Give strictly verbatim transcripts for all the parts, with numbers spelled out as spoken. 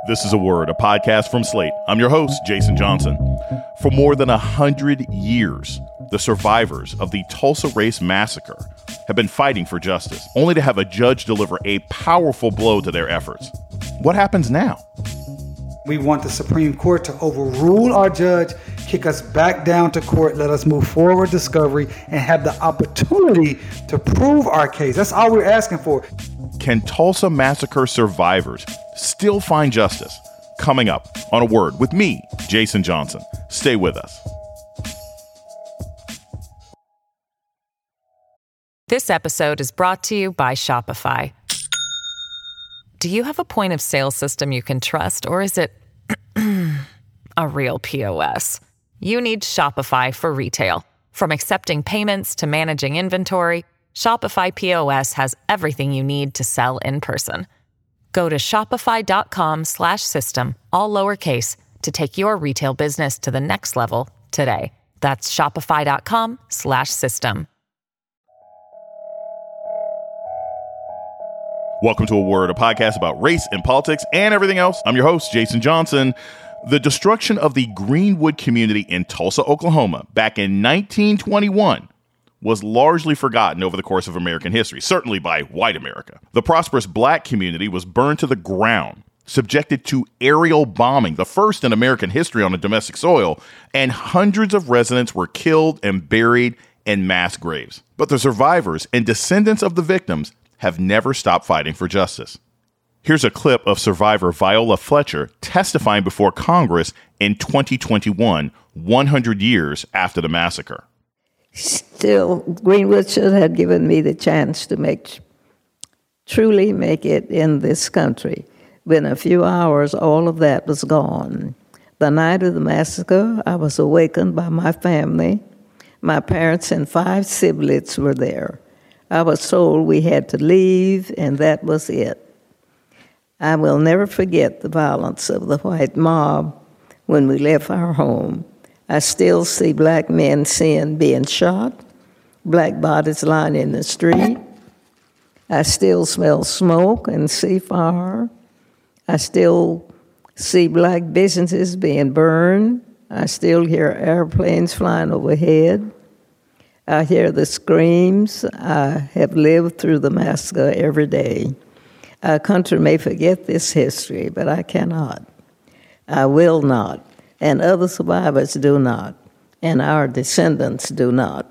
This is A Word, a podcast from Slate. I'm your host, Jason Johnson. For more than a hundred years, the survivors of the Tulsa Race Massacre have been fighting for justice, only to have a judge deliver a powerful blow to their efforts. What happens now? We want the Supreme Court to overrule our judge, kick us back down to court, let us move forward discovery, and have the opportunity to prove our case. That's all we're asking for. Can Tulsa Massacre survivors still find justice? Coming up on A Word with me, Jason Johnson. Stay with us. This episode is brought to you by Shopify. Do you have a point of sale system you can trust, or is it a real P O S? You need Shopify for retail. From accepting payments to managing inventory, Shopify P O S has everything you need to sell in person. Go to shopify.com slash system, all lowercase, to take your retail business to the next level today. That's shopify.com slash system. Welcome to A Word, a podcast about race and politics and everything else. I'm your host, Jason Johnson. The destruction of the Greenwood community in Tulsa, Oklahoma, back in nineteen twenty-one was largely forgotten over the course of American history, certainly by white America. The prosperous black community was burned to the ground, subjected to aerial bombing, the first in American history on a domestic soil, and hundreds of residents were killed and buried in mass graves. But the survivors and descendants of the victims have never stopped fighting for justice. Here's a clip of survivor Viola Fletcher testifying before Congress in twenty twenty-one, one hundred years after the massacre. Still, Greenwood should have given me the chance to make, truly make it in this country. Within a few hours, all of that was gone. The night of the massacre, I was awakened by my family. My parents and five siblings were there. I was told we had to leave, and that was it. I will never forget the violence of the white mob when we left our home. I still see black men seen being shot, black bodies lying in the street. I still smell smoke and see fire. I still see black businesses being burned. I still hear airplanes flying overhead. I hear the screams. I have lived through the massacre every day. Our country may forget this history, but I cannot. I will not. And other survivors do not, and our descendants do not.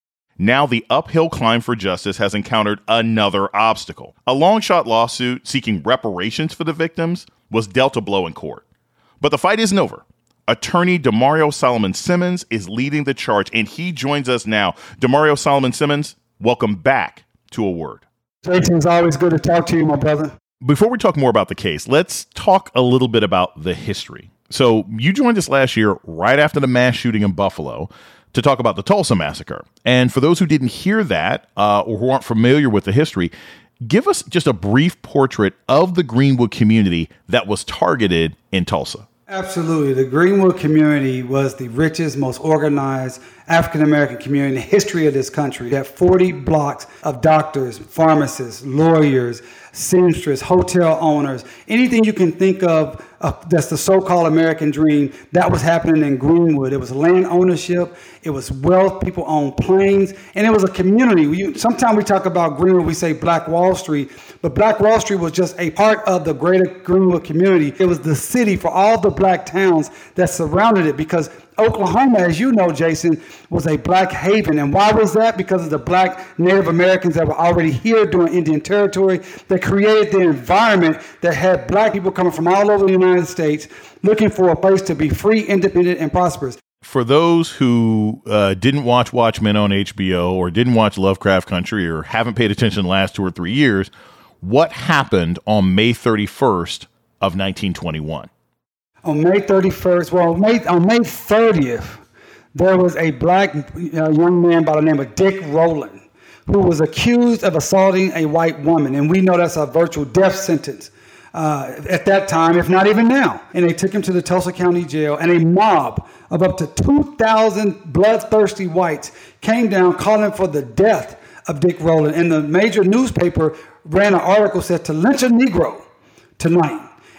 Now the uphill climb for justice has encountered another obstacle. A long-shot lawsuit seeking reparations for the victims was dealt a blow in court. But the fight isn't over. Attorney Demario Solomon Simmons is leading the charge, and he joins us now. Demario Solomon Simmons, welcome back to A Word. Jason, it's always good to talk to you, my brother. Before we talk more about the case, let's talk a little bit about the history. So you joined us last year right after the mass shooting in Buffalo to talk about the Tulsa Massacre. And for those who didn't hear that uh, or who aren't familiar with the history, give us just a brief portrait of the Greenwood community that was targeted in Tulsa. Absolutely. The Greenwood community was the richest, most organized African-American community in the history of this country. You had forty blocks of doctors, pharmacists, lawyers, seamstresses, hotel owners, anything you can think of uh, that's the so-called American dream, that was happening in Greenwood. It was land ownership, it was wealth, people owned planes, and it was a community. We, sometimes we talk about Greenwood, we say Black Wall Street, but Black Wall Street was just a part of the greater Greenwood community. It was the city for all the black towns that surrounded it, because Oklahoma, as you know, Jason, was a black haven. And why was that? Because of the black Native Americans that were already here during Indian Territory that created the environment that had black people coming from all over the United States looking for a place to be free, independent, and prosperous. For those who uh, didn't watch Watchmen on H B O or didn't watch Lovecraft Country or haven't paid attention the last two or three years, what happened on May thirty-first of nineteen twenty-one? On May thirty-first, well, May, on May thirtieth, there was a black uh, young man by the name of Dick Rowland who was accused of assaulting a white woman. And we know that's a virtual death sentence uh, at that time, if not even now. And they took him to the Tulsa County Jail, and a mob of up to two thousand bloodthirsty whites came down calling for the death of Dick Rowland. And the major newspaper ran an article said to lynch a Negro tonight.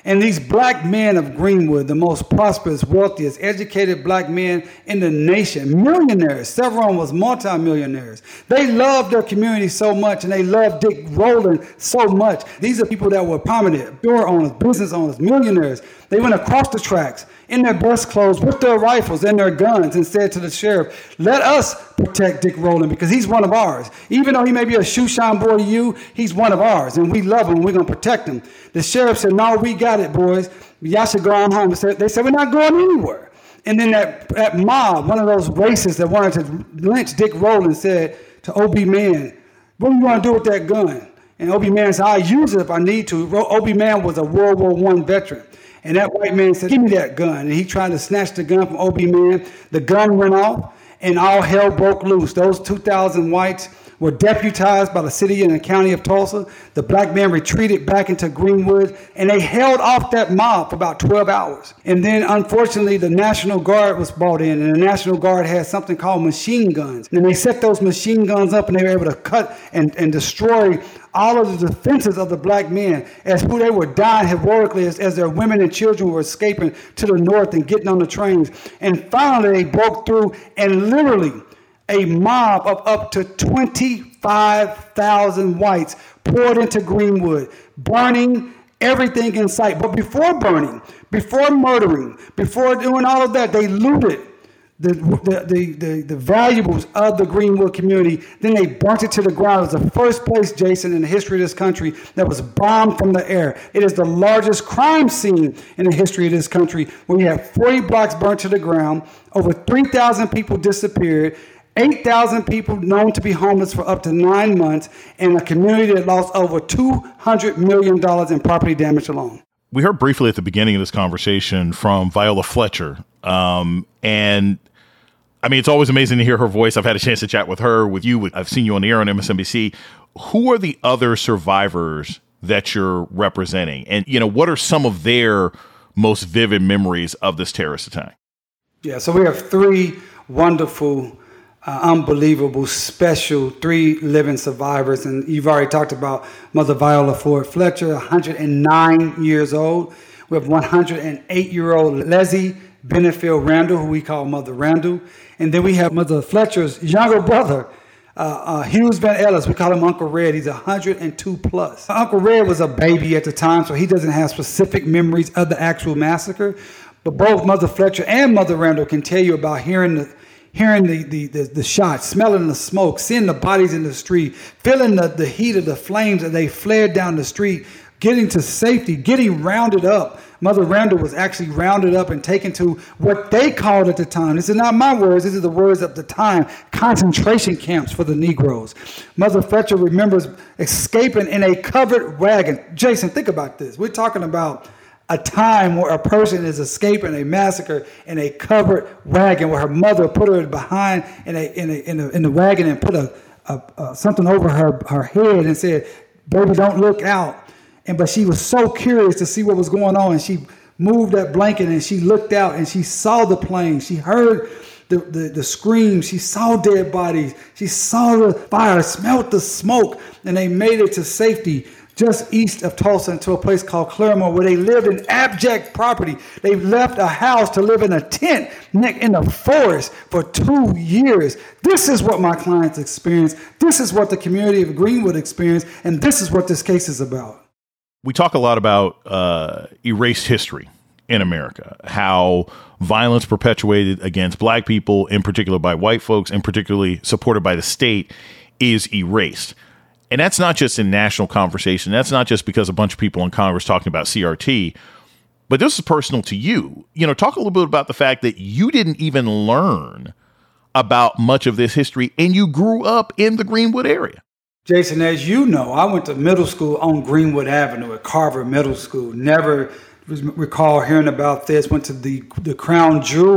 And these black men of Greenwood, the most prosperous, wealthiest, educated black men in the nation, millionaires, several of them was multimillionaires. They loved their community so much, and they loved Dick Rowland so much. These are people that were prominent, store owners, business owners, millionaires. They went across the tracks in their best clothes with their rifles and their guns and said to the sheriff, let us protect Dick Rowland because he's one of ours. Even though he may be a shoe shine boy to you, he's one of ours, and we love him, and we're going to protect him. The sheriff said, no, we got it, boys. Y'all should go on home. They said, we're not going anywhere. And then that, that mob, one of those racists that wanted to lynch Dick Rowland, said to O B. Mann, what do you want to do with that gun? And O B. Mann said, I'll use it if I need to. O B. Mann was a World War One veteran. And that white man said, give me that gun. And he tried to snatch the gun from O B. Mann. The gun went off, and all hell broke loose. Those two thousand whites were deputized by the city and the county of Tulsa. The black men retreated back into Greenwood, and they held off that mob for about twelve hours. And then, unfortunately, the National Guard was brought in, and the National Guard had something called machine guns. And they set those machine guns up, and they were able to cut and, and destroy all of the defenses of the black men as who they were dying heroically as, as their women and children were escaping to the north and getting on the trains. And finally, they broke through, and literally a mob of up to twenty-five thousand whites poured into Greenwood, burning everything in sight. But before burning, before murdering, before doing all of that, they looted the the, the, the, the valuables of the Greenwood community. Then they burnt it to the ground. It was the first place, Jason, in the history of this country that was bombed from the air. It is the largest crime scene in the history of this country, where you have forty blocks burnt to the ground, over three thousand people disappeared, eight thousand people known to be homeless for up to nine months, and a community that lost over two hundred million dollars in property damage alone. We heard briefly at the beginning of this conversation from Viola Fletcher. Um, and I mean, it's always amazing to hear her voice. I've had a chance to chat with her, with you. I've seen you on the air on M S N B C. Who are the other survivors that you're representing? And, you know, what are some of their most vivid memories of this terrorist attack? Yeah, so we have three wonderful Uh, unbelievable, special, three living survivors. And you've already talked about Mother Viola Ford Fletcher, one hundred nine years old. We have one hundred eight-year-old Leslie Benefield Randall, who we call Mother Randall. And then we have Mother Fletcher's younger brother, uh, uh, Hughes Van Ellis. We call him Uncle Red. He's one hundred two plus. Uncle Red was a baby at the time, so he doesn't have specific memories of the actual massacre. But both Mother Fletcher and Mother Randall can tell you about hearing the hearing the, the, the, the shots, smelling the smoke, seeing the bodies in the street, feeling the, the heat of the flames as they flared down the street, getting to safety, getting rounded up. Mother Randall was actually rounded up and taken to what they called at the time, this is not my words, this is the words of the time, concentration camps for the Negroes. Mother Fletcher remembers escaping in a covered wagon. Jason, think about this. We're talking about a time where a person is escaping a massacre in a covered wagon, where her mother put her behind in a in a in, a, in the wagon and put a, a, a something over her her head and said, "Baby, don't look out." And but she was so curious to see what was going on, and she moved that blanket and she looked out and she saw the plane. She heard the the, the screams. She saw dead bodies. She saw the fire, smelled the smoke, and they made it to safety just east of Tulsa into a place called Claremore, where they lived in abject poverty. They left a house to live in a tent in the forest for two years. This is what my clients experienced. This is what the community of Greenwood experienced. And this is what this case is about. We talk a lot about uh, erased history in America, how violence perpetuated against black people, in particular by white folks, and particularly supported by the state, is erased. And that's not just in national conversation. That's not just because a bunch of people in Congress talking about C R T, but this is personal to you. You know, talk a little bit about the fact that you didn't even learn about much of this history, and you grew up in the Greenwood area. Jason, as you know, I went to middle school on Greenwood Avenue at Carver Middle School. Never recall hearing about this. Went to the the crown jewel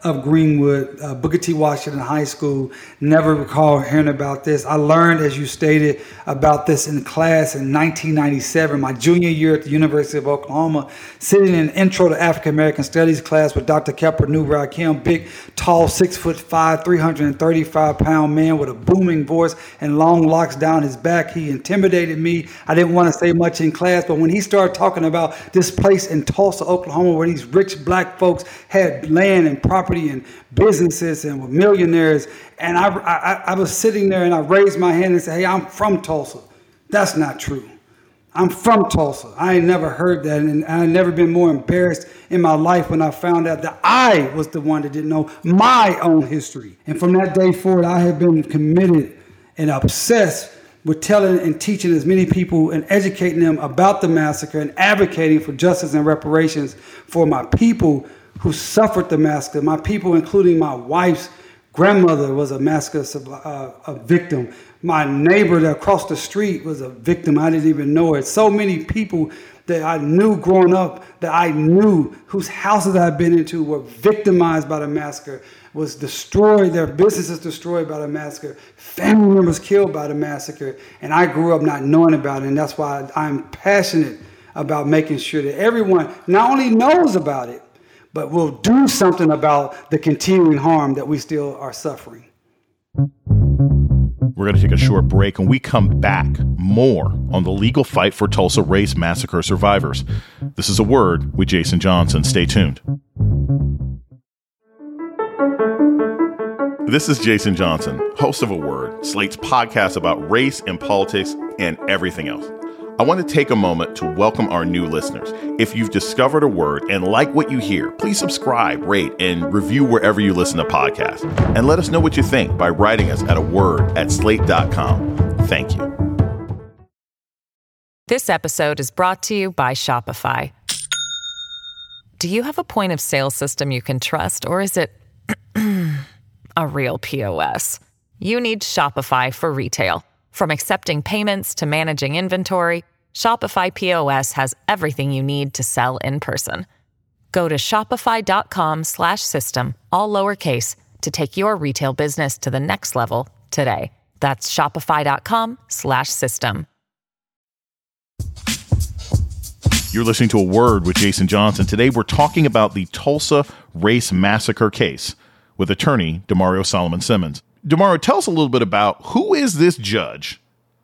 of Greenwood, uh, Booker T. Washington High School. Never recall hearing about this. I learned, as you stated, about this in class in nineteen ninety-seven, my junior year at the University of Oklahoma, sitting in Intro to African American Studies class with Doctor Kepler New-Rakim, big, tall, six foot five, three hundred thirty-five pound man with a booming voice and long locks down his back. He intimidated me. I didn't want to say much in class, but when he started talking about this place in Tulsa, Oklahoma, where these rich black folks had land and property and businesses and were millionaires, and I, I, I was sitting there and I raised my hand and said, hey, I'm from Tulsa. That's not true. I'm from Tulsa. I ain't never heard that, and I've never been more embarrassed in my life when I found out that I was the one that didn't know my own history. And from that day forward, I have been committed and obsessed with telling and teaching as many people and educating them about the massacre and advocating for justice and reparations for my people who suffered the massacre. My people, including my wife's grandmother, was a massacre uh, a victim. My neighbor that across the street was a victim. I didn't even know it. So many people that I knew growing up, that I knew, whose houses I've been into, were victimized by the massacre, was destroyed, their businesses destroyed by the massacre, family members killed by the massacre, and I grew up not knowing about it, and that's why I'm passionate about making sure that everyone not only knows about it, but will do something about the continuing harm that we still are suffering. We're going to take a short break. When we come back, more on the legal fight for Tulsa Race Massacre survivors. This is A Word with Jason Johnson. Stay tuned. This is Jason Johnson, host of A Word, Slate's podcast about race and politics and everything else. I want to take a moment to welcome our new listeners. If you've discovered A Word and like what you hear, please subscribe, rate, and review wherever you listen to podcasts. And let us know what you think by writing us at a word at slate dot com. Thank you. This episode is brought to you by Shopify. Do you have a point of sale system you can trust, or is it a real P O S? You need Shopify for retail. From accepting payments to managing inventory, Shopify P O S has everything you need to sell in person. Go to shopify.com slash system, all lowercase, to take your retail business to the next level today. That's shopify.com slash system. You're listening to A Word with Jason Johnson. Today, we're talking about the Tulsa Race Massacre case with attorney Demario Solomon Simmons. Demario, tell us a little bit about who is this judge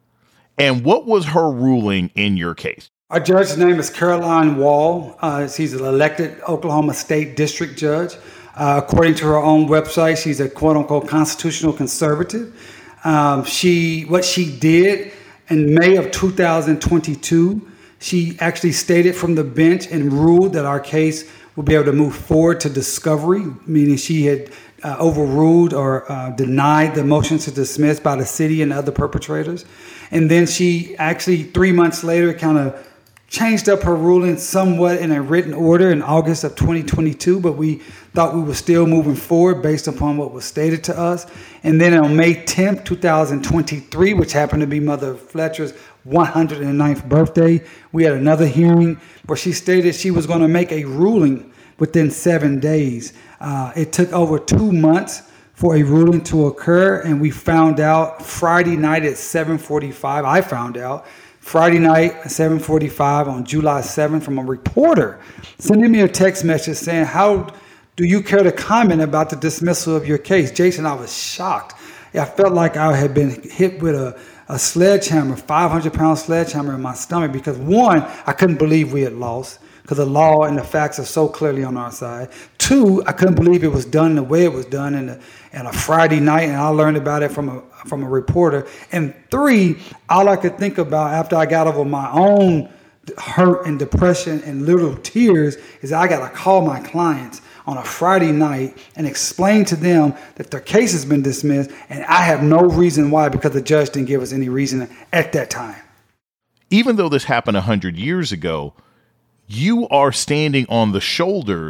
and what was her ruling in your case? Our judge's name is Caroline Wall. Uh, she's an elected Oklahoma State District Judge. Uh, according to her own website, she's a quote-unquote constitutional conservative. Um, she, what she did in May of two thousand twenty-two, she actually stated from the bench and ruled that our case would be able to move forward to discovery, meaning she had uh, overruled or uh, denied the motions to dismiss by the city and other perpetrators. And then she actually, three months later, kind of changed up her ruling somewhat in a written order in August of twenty twenty-two, but we thought we were still moving forward based upon what was stated to us. And then on May tenth, twenty twenty-three, which happened to be Mother Fletcher's one hundred ninth birthday, we had another hearing where she stated she was going to make a ruling within seven days. Uh, it took over two months for a ruling to occur, and we found out Friday night at seven forty-five. I found out Friday night at seven forty-five on July seventh from a reporter sending me a text message saying, "How do you care to comment about the dismissal of your case?" Jason, I was shocked. I felt like I had been hit with a, a sledgehammer, five hundred pound sledgehammer in my stomach, because one, I couldn't believe we had lost, because the law and the facts are so clearly on our side. Two, I couldn't believe it was done the way it was done in a, in a Friday night, and I learned about it from a from a reporter. And three, all I could think about after I got over my own hurt and depression and little tears is I got to call my clients on a Friday night and explain to them that their case has been dismissed, and I have no reason why, because the judge didn't give us any reason at that time. Even though this happened one hundred years ago, you are standing on the shoulders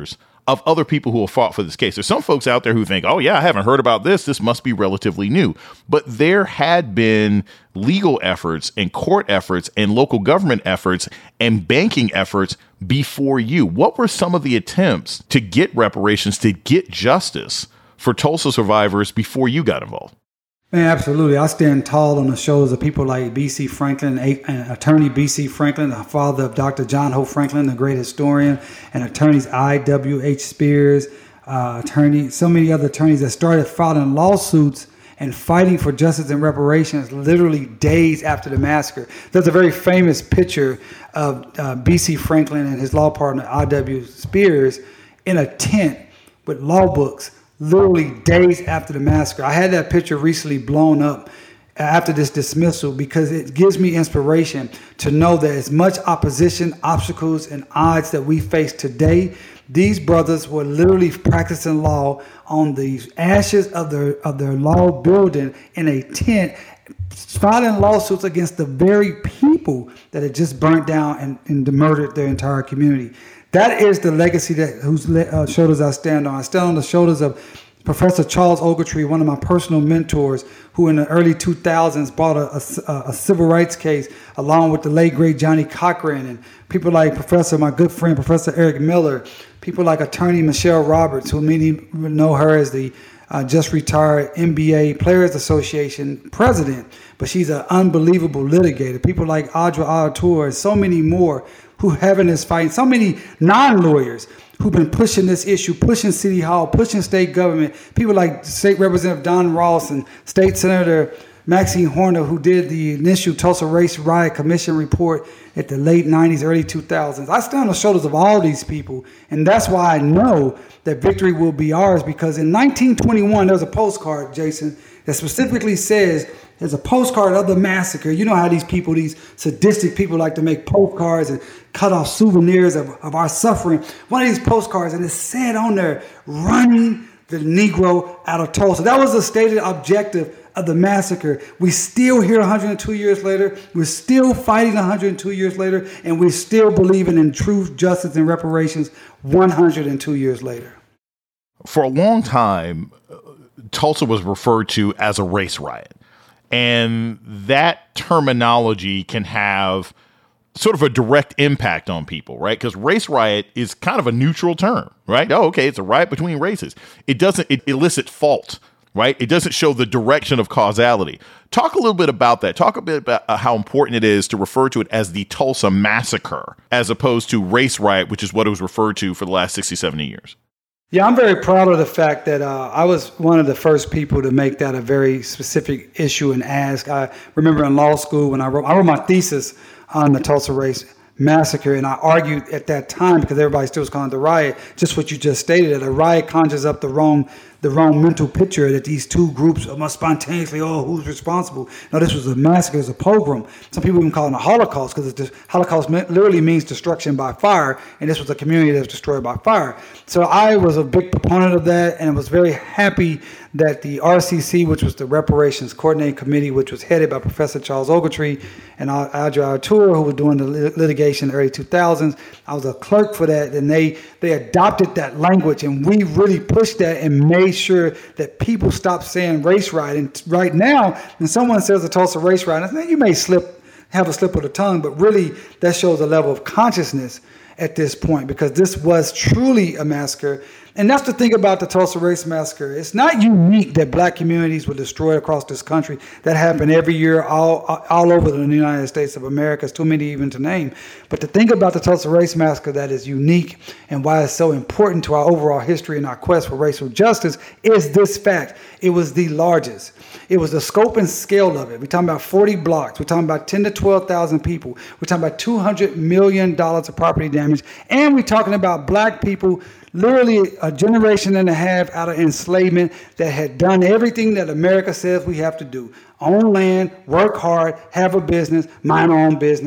of other people who have fought for this case. There's some folks out there who think, oh, yeah, I haven't heard about this. This must be relatively new. But there had been legal efforts and court efforts and local government efforts and banking efforts before you. What were some of the attempts to get reparations, to get justice for Tulsa survivors before you got involved? Man, absolutely. I stand tall on the shoulders of people like B C Franklin, and attorney B C Franklin, the father of Doctor John Hope Franklin, the great historian, and attorneys I W H Spears, uh, attorney, so many other attorneys that started filing lawsuits and fighting for justice and reparations literally days after the massacre. There's a very famous picture of uh, B C Franklin and his law partner I W Spears in a tent with law books, literally days after the massacre. I had that picture recently blown up after this dismissal because it gives me inspiration to know that as much opposition, obstacles, and odds that we face today, these brothers were literally practicing law on the ashes of their of their law building in a tent, filing lawsuits against the very people that had just burnt down and, and murdered their entire community. That is the legacy that whose uh, shoulders I stand on. I stand on the shoulders of Professor Charles Ogletree, one of my personal mentors, who in the early two thousands brought a, a, a civil rights case along with the late, great Johnny Cochran, and people like Professor, my good friend, Professor Eric Miller, people like attorney Michelle Roberts, who many know her as the uh, just retired N B A Players Association president, but she's an unbelievable litigator. People like Audra Artur and so many more who having this fight, so many non-lawyers who've been pushing this issue, pushing City Hall, pushing state government, people like State Representative Don Ross and State Senator Maxine Horner, who did the initial Tulsa Race Riot Commission report at the late nineties, early two thousands. I stand on the shoulders of all these people, and that's why I know that victory will be ours, because in nineteen twenty-one, there was a postcard, Jason, that specifically says, there's a postcard of the massacre. You know how these people, these sadistic people, like to make postcards and cut off souvenirs of, of our suffering. One of these postcards, and it said on there, running the Negro out of Tulsa. That was the stated objective of the massacre. We still here one hundred two years later. We're still fighting one hundred two years later, and we're still believing in truth, justice, and reparations one hundred two years later. For a long time, Tulsa was referred to as a race riot. And that terminology can have sort of a direct impact on people, right? Because race riot is kind of a neutral term, right? Oh, okay, it's a riot between races. It doesn't it elicit fault, right? It doesn't show the direction of causality. Talk a little bit about that. Talk a bit about how important it is to refer to it as the Tulsa Massacre, as opposed to race riot, which is what it was referred to for the last sixty, seventy years. Yeah, I'm very proud of the fact that uh, I was one of the first people to make that a very specific issue and ask. I remember in law school when I wrote, I wrote my thesis on the Tulsa Race Massacre, and I argued at that time, because everybody still was calling it the riot, just what you just stated, that a riot conjures up the wrong the wrong mental picture that these two groups must spontaneously, oh, who's responsible? No, this was a massacre, it was a pogrom. Some people even call it a Holocaust, because the Holocaust literally means destruction by fire, and this was a community that was destroyed by fire. So I was a big proponent of that, and was very happy that the R C C, which was the Reparations Coordinating Committee, which was headed by Professor Charles Ogletree and Audra Artur, who was doing the litigation in the early two thousands. I was a clerk for that, and they, they adopted that language, and we really pushed that and made sure that people stop saying race riot. And right now, when someone says a Tulsa race riot, I think you may slip, have a slip of the tongue, but really that shows a level of consciousness at this point, because this was truly a massacre. And that's the thing about the Tulsa Race Massacre. It's not unique that black communities were destroyed across this country. That happened every year all all over the United States of America. It's too many even to name. But the thing about the Tulsa Race Massacre that is unique and why it's so important to our overall history and our quest for racial justice is this fact. It was the largest. It was the scope and scale of it. We're talking about forty blocks. We're talking about ten to twelve thousand people. We're talking about two hundred million dollars of property damage. And we're talking about black people, literally a generation and a half out of enslavement, that had done everything that America says we have to do. Own land, work hard, have a business, mind our own business.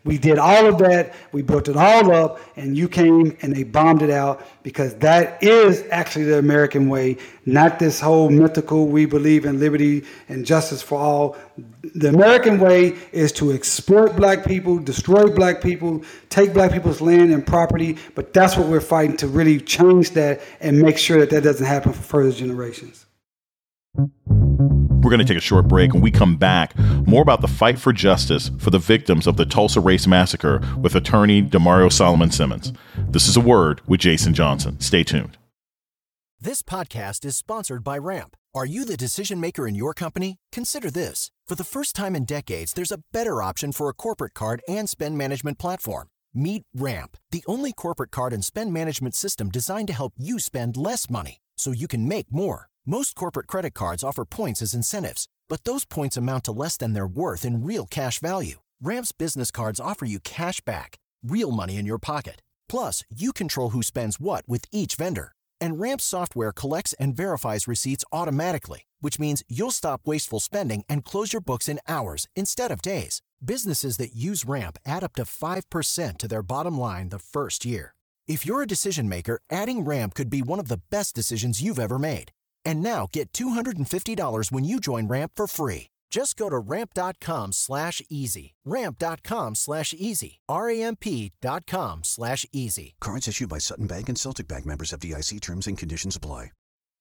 We did all of that. We built it all up, and you came and they bombed it out, because that is actually the American way, not this whole mythical, we believe in liberty and justice for all. The American way is to exploit black people, destroy black people, take black people's land and property. But that's what we're fighting, to really change that and make sure that that doesn't happen for further generations. We're going to take a short break. When we come back, more about the fight for justice for the victims of the Tulsa Race Massacre with attorney Demario Solomon Simmons. This is A Word with Jason Johnson. Stay tuned. This podcast is sponsored by Ramp. Are you the decision maker in your company? Consider this. For the first time in decades, there's a better option for a corporate card and spend management platform. Meet Ramp, the only corporate card and spend management system designed to help you spend less money so you can make more. Most corporate credit cards offer points as incentives, but those points amount to less than their worth in real cash value. Ramp's business cards offer you cash back, real money in your pocket. Plus, you control who spends what with each vendor. And Ramp's software collects and verifies receipts automatically, which means you'll stop wasteful spending and close your books in hours instead of days. Businesses that use Ramp add up to five percent to their bottom line the first year. If you're a decision maker, adding Ramp could be one of the best decisions you've ever made. And now get two hundred fifty dollars when you join Ramp for free. Just go to ramp.com slash easy. Ramp.com slash easy. R-A-M-P dot com slash easy. Cards issued by Sutton Bank and Celtic Bank, members, F D I C. Terms and conditions apply.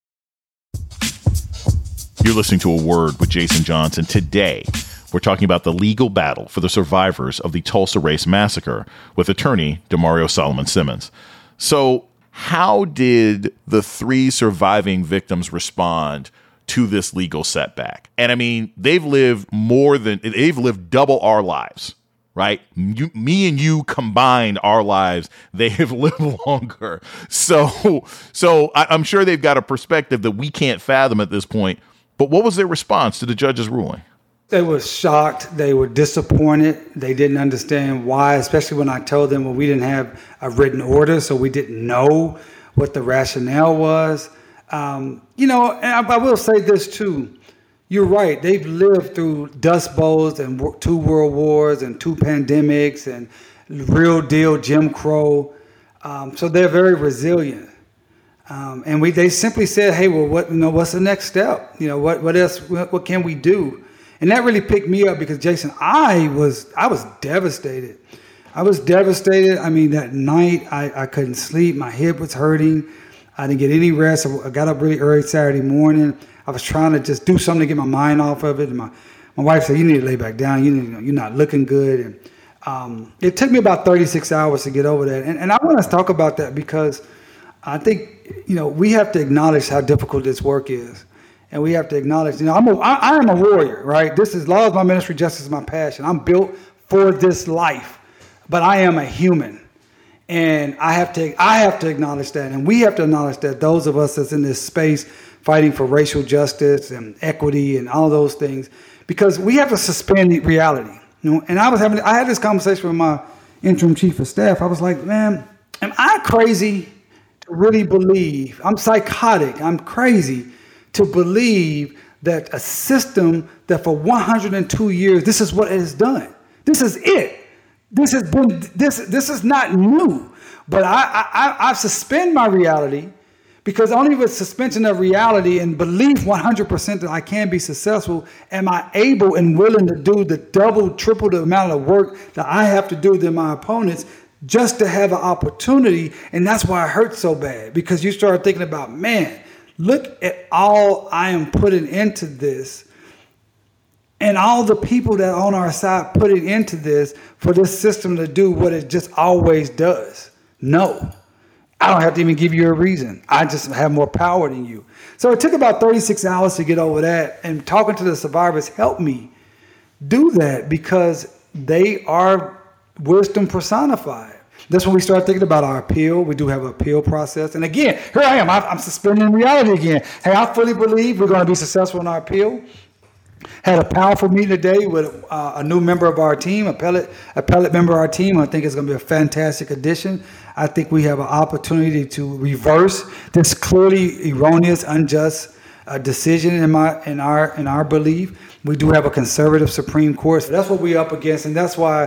You're listening to A Word with Jason Johnson. Today, we're talking about the legal battle for the survivors of the Tulsa Race Massacre with attorney Demario Solomon Simmons. So, how did the three surviving victims respond to this legal setback? And I mean, they've lived more than, they've lived double our lives, right? You, me and you combined our lives, they have lived longer. So, so I, I'm sure they've got a perspective that we can't fathom at this point. But what was their response to the judge's ruling? They were shocked. They were disappointed. They didn't understand why, especially when I told them, well, we didn't have a written order, so we didn't know what the rationale was. Um, you know, and I, I will say this too. You're right. They've lived through Dust Bowls and two world wars and two pandemics and real deal Jim Crow. Um, so they're very resilient. Um, and we they simply said, hey, well, what you know, what's the next step? You know, what what else? What, what can we do? And that really picked me up because, Jason, I was I was devastated. I was devastated. I mean, that night I, I couldn't sleep. My hip was hurting. I didn't get any rest. I got up really early Saturday morning. I was trying to just do something to get my mind off of it. And my, my wife said, you need to lay back down. You need, you're not looking good. And um, it took me about thirty-six hours to get over that. And, and I want to talk about that because I think, you know, we have to acknowledge how difficult this work is. And we have to acknowledge, you know, I'm a, I, I am a warrior, right? This is law is my ministry, justice is my passion. I'm built for this life, but I am a human. And I have to I have to acknowledge that. And we have to acknowledge that those of us that's in this space fighting for racial justice and equity and all those things, because we have to suspend reality. You know, and I was having I had this conversation with my interim chief of staff. I was like, man, am I crazy to really believe? I'm psychotic. I'm crazy to believe that a system that for one hundred two years, this is what it has done. This is it. This has been this. This is not new. But I, I, I suspend my reality because only with suspension of reality and belief one hundred percent that I can be successful am I able and willing to do the double, triple the amount of work that I have to do than my opponents just to have an opportunity. And that's why it hurts so bad, because you start thinking about, man, look at all I am putting into this and all the people that are on our side putting into this for this system to do what it just always does. No, I don't have to even give you a reason. I just have more power than you. So it took about thirty-six hours to get over that. And talking to the survivors helped me do that because they are wisdom personified. That's when we start thinking about our appeal. We do have an appeal process. And again, here I am. I'm suspending reality again. Hey, I fully believe we're going to be successful in our appeal. Had a powerful meeting today with uh, a new member of our team, appellate, appellate member of our team. I think it's going to be a fantastic addition. I think we have an opportunity to reverse this clearly erroneous, unjust uh, decision in my in our in our belief. We do have a conservative Supreme Court. So that's what we're up against, and that's why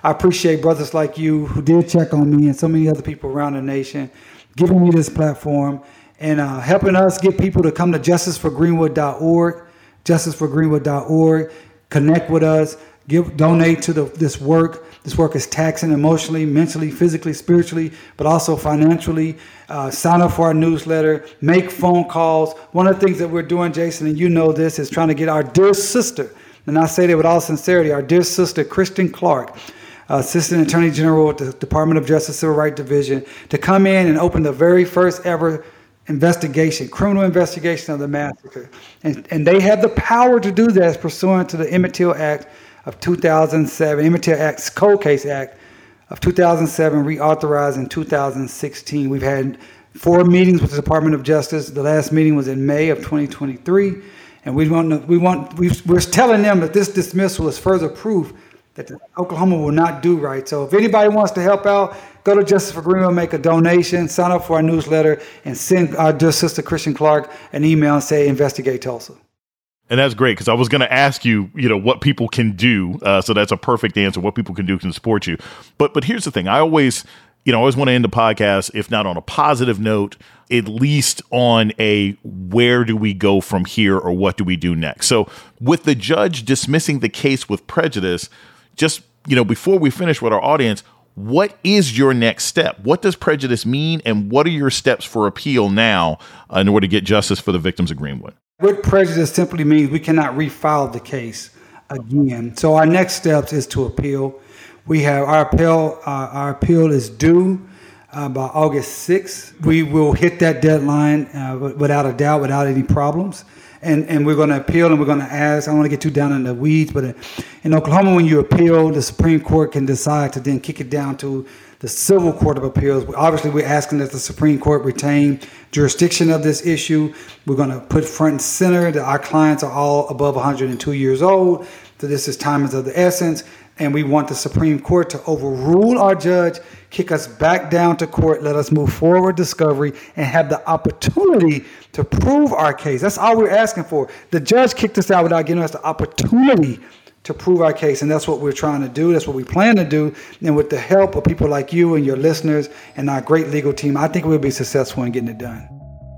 I appreciate brothers like you who did check on me and so many other people around the nation giving me this platform and uh, helping us get people to come to justice for greenwood dot org, justice for greenwood dot org, connect with us, give, donate to the, this work. This work is taxing emotionally, mentally, physically, spiritually, but also financially. Uh, sign up for our newsletter, make phone calls. One of the things that we're doing, Jason, and you know this, is trying to get our dear sister, and I say that with all sincerity, our dear sister, Kristen Clark, uh, Assistant Attorney General at the Department of Justice Civil Rights Division, to come in and open the very first ever investigation, criminal investigation of the massacre. And, and they have the power to do that pursuant to the Emmett Till Act of two thousand seven, Emmett Till Act, Cold Case Act of two thousand seven, reauthorized in two thousand sixteen. We've had four meetings with the Department of Justice. The last meeting was in May of twenty twenty-three, and we want we want we we're telling them that this dismissal is further proof that Oklahoma will not do right. So if anybody wants to help out, go to Justice for Greenwood, make a donation, sign up for our newsletter, and send our dear sister Kristen Clark an email and say investigate Tulsa. And that's great, because I was going to ask you, you know, what people can do. Uh, so that's a perfect answer. What people can do can support you. But but here's the thing. I always, you know, I always want to end the podcast, if not on a positive note, at least on a where do we go from here or what do we do next? So with the judge dismissing the case with prejudice, just, you know, before we finish with our audience, what is your next step? What does prejudice mean? And what are your steps for appeal now uh, in order to get justice for the victims of Greenwood? What prejudice simply means we cannot refile the case again. So our next steps is to appeal. We have our appeal. Uh, our appeal is due uh, by August sixth. We will hit that deadline uh, without a doubt, without any problems. And and we're going to appeal, and we're going to ask. I don't want to get too down in the weeds, but in Oklahoma, when you appeal, the Supreme Court can decide to then kick it down to the Civil Court of Appeals. Obviously, we're asking that the Supreme Court retain jurisdiction of this issue. We're going to put front and center that our clients are all above one hundred two years old. So this is time is of the essence. And we want the Supreme Court to overrule our judge, kick us back down to court, let us move forward discovery, and have the opportunity to prove our case. That's all we're asking for. The judge kicked us out without giving us the opportunity to prove our case, and that's what we're trying to do. That's what we plan to do. And with the help of people like you and your listeners and our great legal team, I think we'll be successful in getting it done.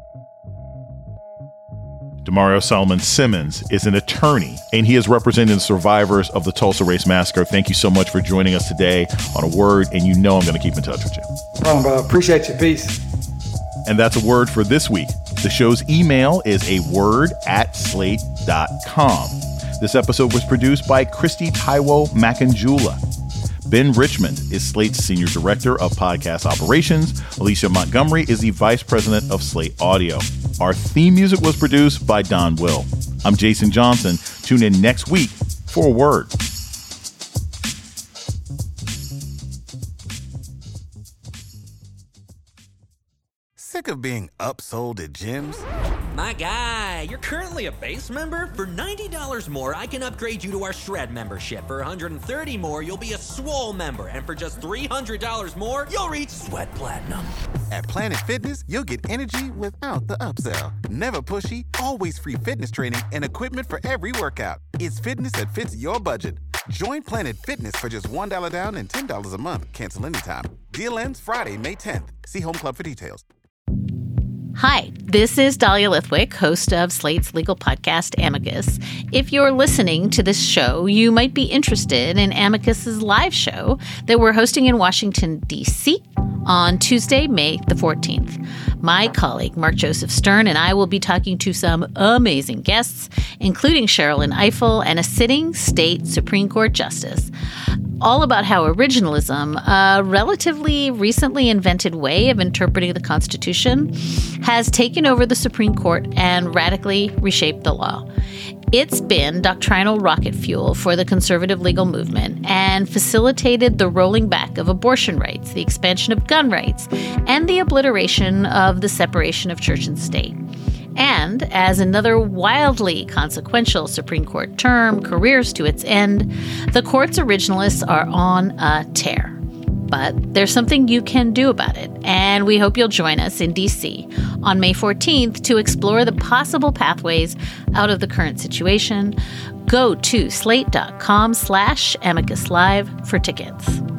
Demario Solomon Simmons is an attorney, and he is representing survivors of the Tulsa Race Massacre. Thank you so much for joining us today on A Word, and you know I'm going to keep in touch with you. No problem, bro. Appreciate you. Peace. And that's A Word for this week. The show's email is a word at slate dot com. This episode was produced by Christy Taiwo Makanjula. Ben Richmond is Slate's Senior Director of Podcast Operations. Alicia Montgomery is the Vice President of Slate Audio. Our theme music was produced by Don Will. I'm Jason Johnson. Tune in next week for A Word. Sick of being upsold at gyms? My guy, you're currently a base member? For ninety dollars more, I can upgrade you to our Shred membership. For one hundred thirty dollars more, you'll be a Swole member. And for just three hundred dollars more, you'll reach Sweat Platinum. At Planet Fitness, you'll get energy without the upsell. Never pushy, always free fitness training and equipment for every workout. It's fitness that fits your budget. Join Planet Fitness for just one dollar down and ten dollars a month. Cancel anytime. Deal ends Friday, May tenth. See Home Club for details. Hi, this is Dahlia Lithwick, host of Slate's legal podcast, Amicus. If you're listening to this show, you might be interested in Amicus's live show that we're hosting in Washington, D C on Tuesday, May the fourteenth. My colleague, Mark Joseph Stern, and I will be talking to some amazing guests, including Sherrilyn Ifill and a sitting state Supreme Court justice, all about how originalism, a relatively recently invented way of interpreting the Constitution, has taken over the Supreme Court and radically reshaped the law. It's been doctrinal rocket fuel for the conservative legal movement and facilitated the rolling back of abortion rights, the expansion of gun rights, and the obliteration of the separation of church and state. And as another wildly consequential Supreme Court term careers to its end, the court's originalists are on a tear. But there's something you can do about it, and we hope you'll join us in D C on May fourteenth to explore the possible pathways out of the current situation. Go to slate.com slash amicus live for tickets.